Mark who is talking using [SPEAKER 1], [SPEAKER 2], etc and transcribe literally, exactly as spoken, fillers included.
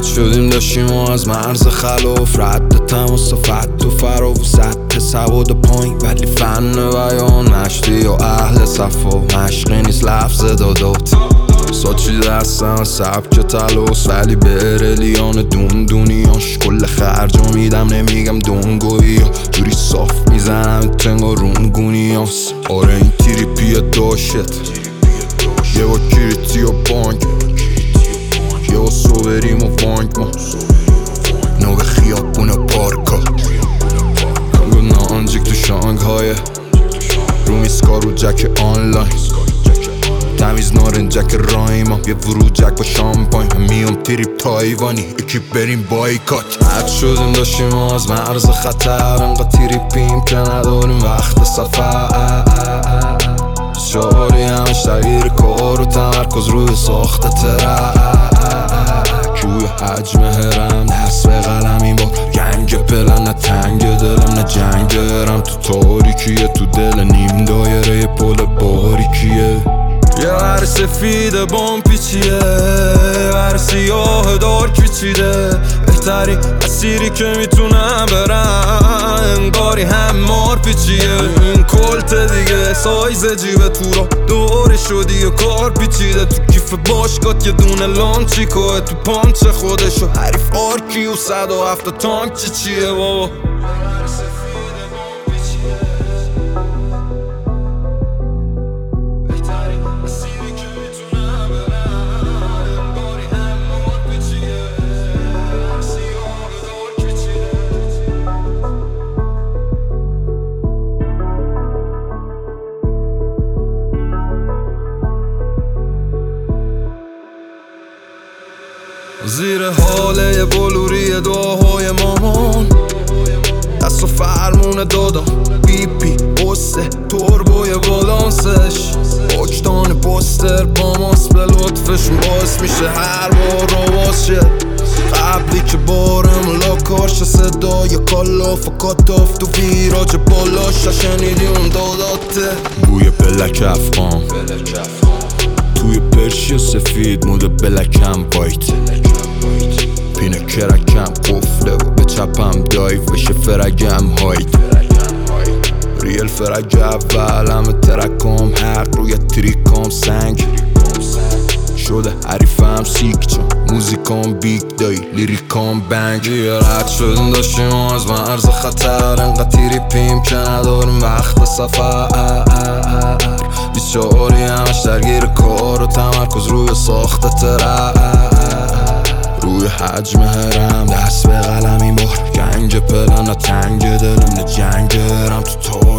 [SPEAKER 1] رد شدیم داشتیم و از مرز خلاف رد تماس و فت و فرا و سطح سواد پایین ولی فن بیان مشتی و اهل صفا مشقی نیست لفظ دادات ساچی دستم سبک تلوس ولی به ارلیان دون دونیاش کل خرجا میدم نمیگم دونگویی جوری صاف میزنم تنگا رونگونیاس آره این تریپیه داشت یه با کریتی و بانک یه با سو بریم و بانک ما نو به خیابون پارکا کنگو نانجیک تو شانگهای رو میسکار و جک آنلاین تمیز نارنجک رایما یه ورو جک با شامپاین میام تریپ تایوانی یکی بریم بایکات حد شدیم داشتیم و از مرز خطر انقا تریپیم که نداریم وقت سفر شعاری همش تغییر کار و تمرکز روی ساخت ترک روی حجم هرم دست به قلم این بار گنگ پلن نه تنگ دلم نه جنگ برم تو تاریکیه تو دل نیم دایره پل باریکیه یه ور سفید بام پیچیه ور سیاه دار کچیده بهترین مسیری که میتونم برم انگاری هم مار پیچیه این کلت دیگه سایز جیب تو را دوره شدی و کار پیچیده تو کیف باشگات یه دونه لانچیکوه تو پانچ خودشو حریف آرکی و صد و هفت تانک چی چیه بابا زیر حاله بلوری دعاهای مامان دست و فرمون دادم بی پی قصه توربوی بالانسش وجدان پوستر با ماست به لطفشون باعث میشه هر بار رواز شه قبلی که بارم لاکاش صدای کالاف و کاتاف تو ویراج بالاش شنیدی اون داداته بوی بلک افغان توی پرشی سفید مود بلکم وایت پینه کرکم قفله و به چپم دایف بشه فرگم هایت ریل فرگ اول همه ترکام حق روی تریکام سنگ شده حریفم سیک چون موزیکام بیگ دای لیریکام بنگ یه رد شدیم داشتیم از مرز خطر انقدر تریپیم که نداریم وقت سفر بیچاری همش درگیر کار و تمرکز روی ساخت ترک روی حجم هرم دست به قلم این بار گنج پلن نه تنگ دلم نه جنگ برم تو